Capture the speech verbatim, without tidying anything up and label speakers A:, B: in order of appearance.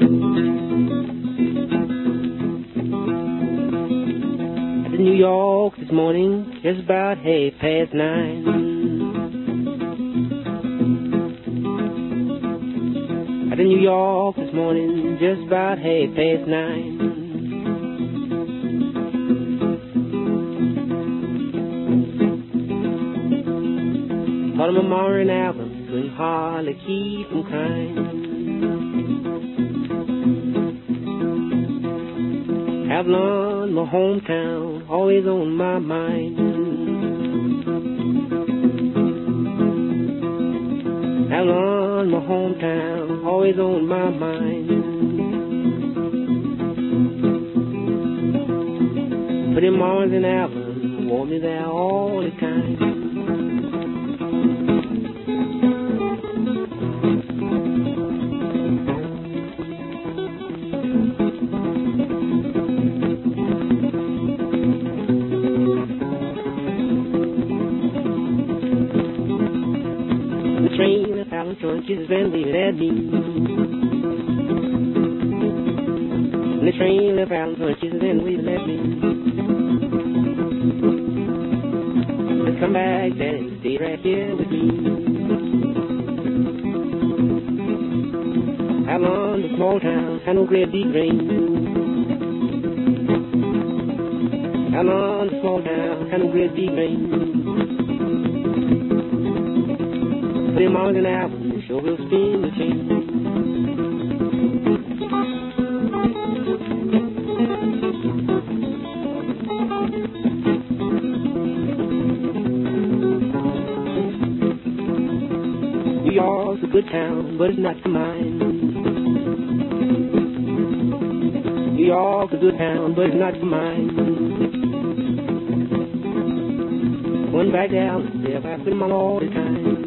A: New York this morning, just about half past nine. Out in New York this morning, just about half past nine. Thought of my Mama and Album, couldn't hardly keep from crying. Avalon, my hometown, always on my mind. Avalon, my hometown, always on my mind. But in Mars and Avalon, want me there all the time. Throwing kisses and waving at me. And the train left out throwing kisses and waving at me. Let's come back, Daddy, stay right here with me. Avalon, the small town, had no great big rain. Avalon, the small town, had no great big rain. But in Mars and Avalon, sure will spin the chain. New York's a good town, but it's not for mine. New York's a good town, but it's not for mine. Going back down, there I put them on all the time.